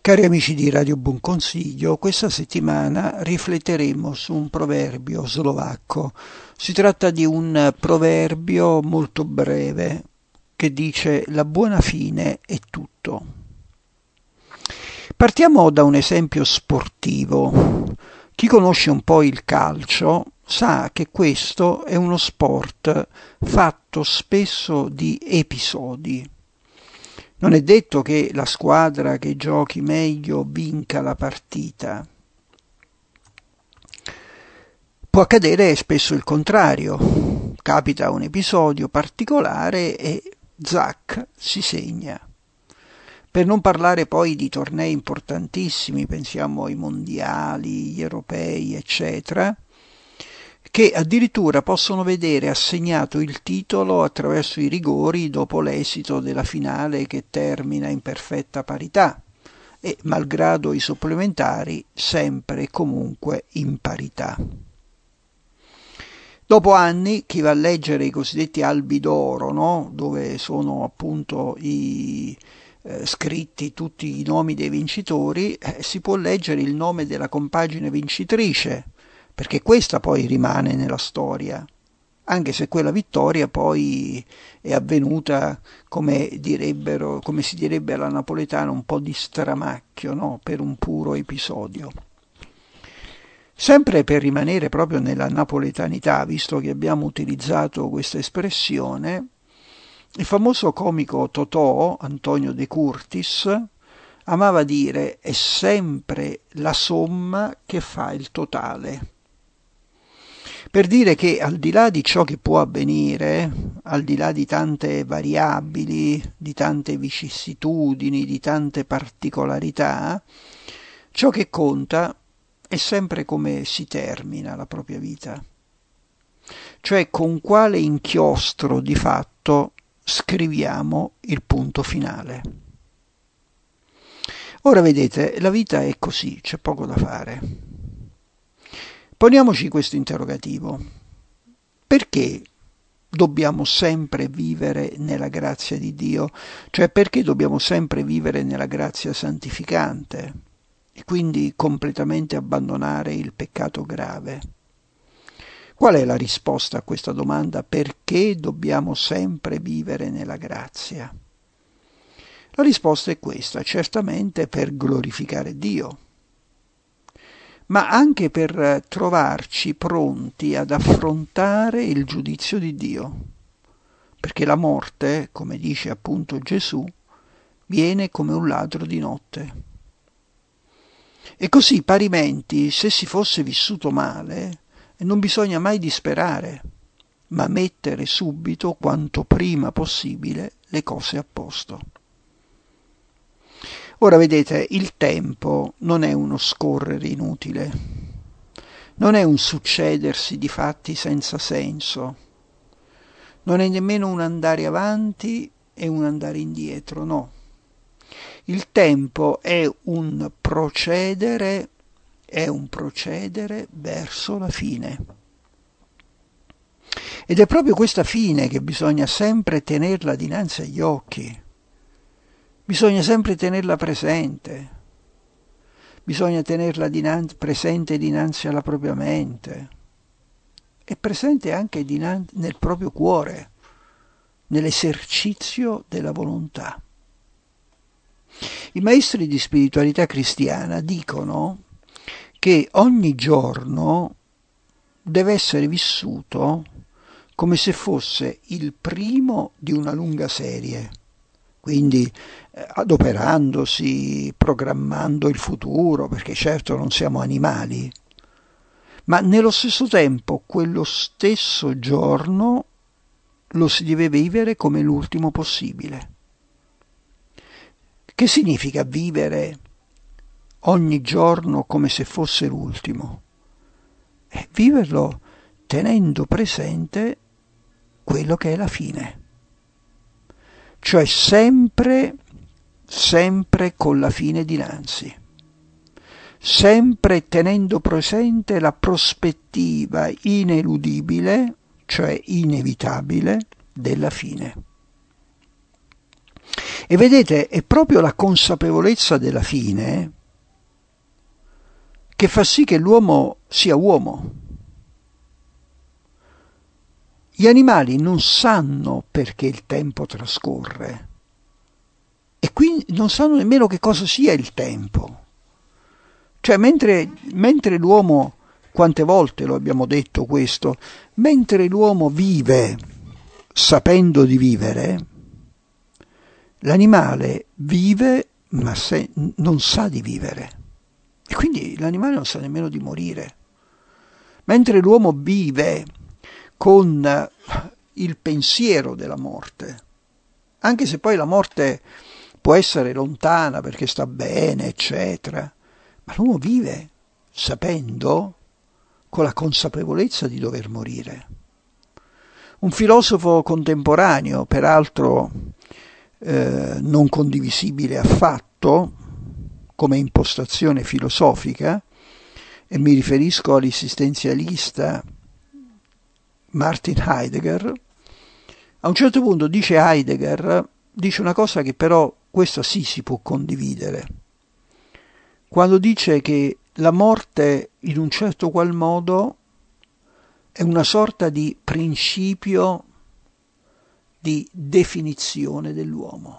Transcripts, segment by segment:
Cari amici di Radio Buon Consiglio, questa settimana rifletteremo su un proverbio slovacco. Si tratta di un proverbio molto breve che dice: la buona fine è tutto. Partiamo da un esempio sportivo. Chi conosce un po' il calcio sa che questo è uno sport fatto spesso di episodi. Non è detto che la squadra che giochi meglio vinca la partita. Può accadere spesso il contrario. Capita un episodio particolare e zac, si segna. Per non parlare poi di tornei importantissimi, pensiamo ai mondiali, gli europei, eccetera, che addirittura possono vedere assegnato il titolo attraverso i rigori dopo l'esito della finale che termina in perfetta parità e, malgrado i supplementari, sempre e comunque in parità. Dopo anni, chi va a leggere i cosiddetti albi d'oro, no? Dove sono appunto scritti tutti i nomi dei vincitori, si può leggere il nome della compagine vincitrice, perché questa poi rimane nella storia, anche se quella vittoria poi è avvenuta, come si direbbe alla napoletana, un po' di stramacchio, no? Per un puro episodio. Sempre per rimanere proprio nella napoletanità, visto che abbiamo utilizzato questa espressione, il famoso comico Totò, Antonio De Curtis, amava dire: è sempre la somma che fa il totale. Per dire che al di là di ciò che può avvenire, al di là di tante variabili, di tante vicissitudini, di tante particolarità, ciò che conta è sempre come si termina la propria vita, cioè con quale inchiostro di fatto scriviamo il punto finale. Ora vedete, la vita è così, c'è poco da fare. Poniamoci questo interrogativo: perché dobbiamo sempre vivere nella grazia di Dio? Cioè, perché dobbiamo sempre vivere nella grazia santificante e quindi completamente abbandonare il peccato grave? Qual è la risposta a questa domanda? Perché dobbiamo sempre vivere nella grazia? La risposta è questa: certamente per glorificare Dio, ma anche per trovarci pronti ad affrontare il giudizio di Dio, perché la morte, come dice appunto Gesù, viene come un ladro di notte. E così, parimenti, se si fosse vissuto male, non bisogna mai disperare, ma mettere subito, quanto prima possibile, le cose a posto. Ora vedete, il tempo non è uno scorrere inutile, non è un succedersi di fatti senza senso, non è nemmeno un andare avanti e un andare indietro, no. Il tempo è un procedere verso la fine. Ed è proprio questa fine che bisogna sempre tenerla dinanzi agli occhi. Bisogna sempre tenerla presente, bisogna tenerla presente dinanzi alla propria mente e presente anche nel proprio cuore, nell'esercizio della volontà. I maestri di spiritualità cristiana dicono che ogni giorno deve essere vissuto come se fosse il primo di una lunga serie. Quindi adoperandosi, programmando il futuro, perché certo non siamo animali, ma nello stesso tempo quello stesso giorno lo si deve vivere come l'ultimo possibile. Che significa vivere ogni giorno come se fosse l'ultimo? Viverlo tenendo presente quello che è la fine. Cioè sempre con la fine dinanzi, sempre tenendo presente la prospettiva ineludibile, cioè inevitabile, della fine. E vedete, è proprio la consapevolezza della fine che fa sì che l'uomo sia uomo. Gli animali non sanno perché il tempo trascorre e quindi non sanno nemmeno che cosa sia il tempo. Cioè, mentre l'uomo, quante volte lo abbiamo detto questo, mentre l'uomo vive sapendo di vivere, l'animale vive ma non sa di vivere. E quindi l'animale non sa nemmeno di morire. Mentre l'uomo vive con il pensiero della morte, anche se poi la morte può essere lontana perché sta bene, eccetera, ma l'uomo vive sapendo, con la consapevolezza di dover morire. Un filosofo contemporaneo, peraltro non condivisibile affatto come impostazione filosofica, e mi riferisco all'esistenzialista Martin Heidegger, a un certo punto dice Heidegger, dice una cosa che però questa sì si può condividere, quando dice che la morte in un certo qual modo è una sorta di principio di definizione dell'uomo.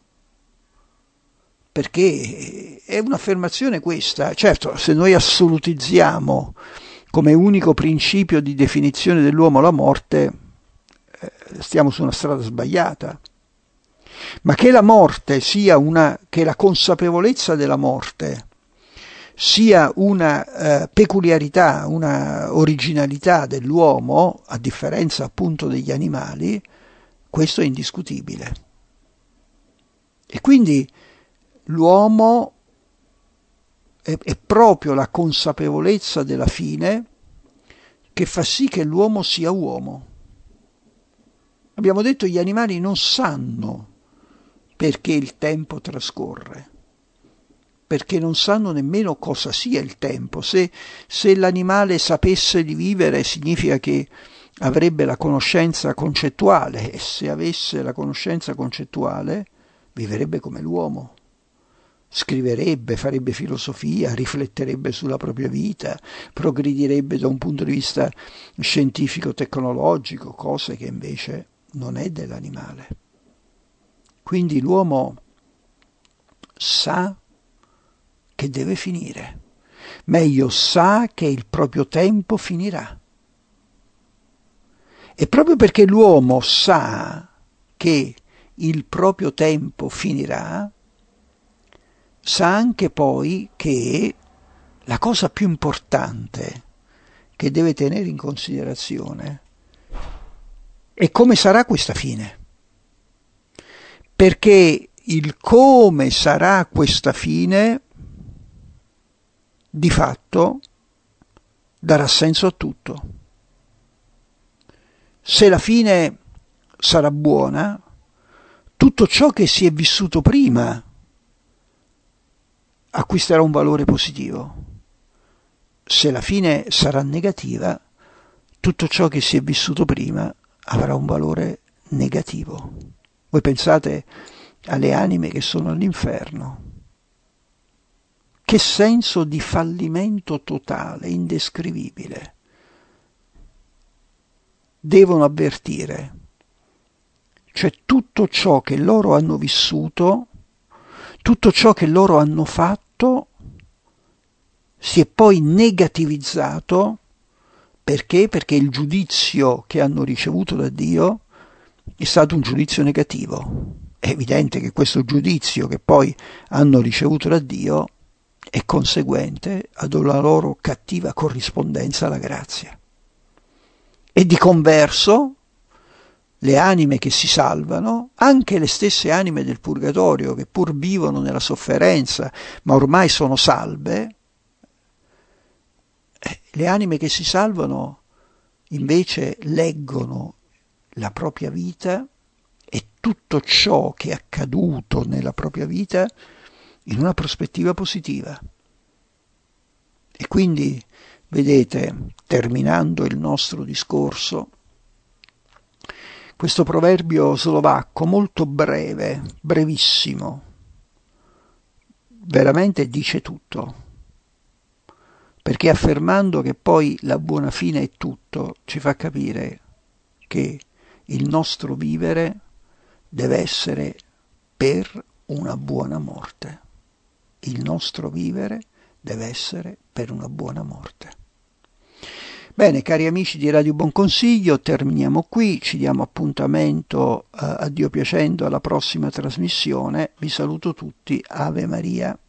Perché è un'affermazione questa, certo, se noi assolutizziamo come unico principio di definizione dell'uomo la morte, stiamo su una strada sbagliata. Ma che la morte sia che la consapevolezza della morte sia una peculiarità, una originalità dell'uomo, a differenza appunto degli animali, questo è indiscutibile. E quindi l'uomo è proprio la consapevolezza della fine che fa sì che l'uomo sia uomo. Abbiamo detto che gli animali non sanno perché il tempo trascorre, perché non sanno nemmeno cosa sia il tempo. Se l'animale sapesse di vivere significa che avrebbe la conoscenza concettuale, e se avesse la conoscenza concettuale vivrebbe come l'uomo. Scriverebbe, farebbe filosofia, rifletterebbe sulla propria vita, progredirebbe da un punto di vista scientifico-tecnologico, cose che invece non è dell'animale. Quindi l'uomo sa che deve finire, meglio sa che il proprio tempo finirà. E proprio perché l'uomo sa che il proprio tempo finirà, sa anche poi che la cosa più importante che deve tenere in considerazione è come sarà questa fine. Perché il come sarà questa fine, di fatto, darà senso a tutto. Se la fine sarà buona, tutto ciò che si è vissuto prima acquisterà un valore positivo. Se la fine sarà negativa, tutto ciò che si è vissuto prima avrà un valore negativo. Voi pensate alle anime che sono all'inferno. Che senso di fallimento totale, indescrivibile, devono avvertire. Cioè tutto ciò che loro hanno vissuto, tutto ciò che loro hanno fatto, si è poi negativizzato. Perché? Perché il giudizio che hanno ricevuto da Dio è stato un giudizio negativo. È evidente che questo giudizio che poi hanno ricevuto da Dio è conseguente ad una loro cattiva corrispondenza alla grazia. E di converso, le anime che si salvano, anche le stesse anime del purgatorio che pur vivono nella sofferenza, ma ormai sono salve, le anime che si salvano invece leggono la propria vita e tutto ciò che è accaduto nella propria vita in una prospettiva positiva. E quindi, vedete, terminando il nostro discorso, Questo proverbio slovacco molto breve, brevissimo, veramente dice tutto, perché affermando che poi la buona fine è tutto, ci fa capire che il nostro vivere deve essere per una buona morte. Il nostro vivere deve essere per una buona morte. Bene, cari amici di Radio Buon Consiglio, terminiamo qui, ci diamo appuntamento a Dio piacendo alla prossima trasmissione. Vi saluto tutti, Ave Maria.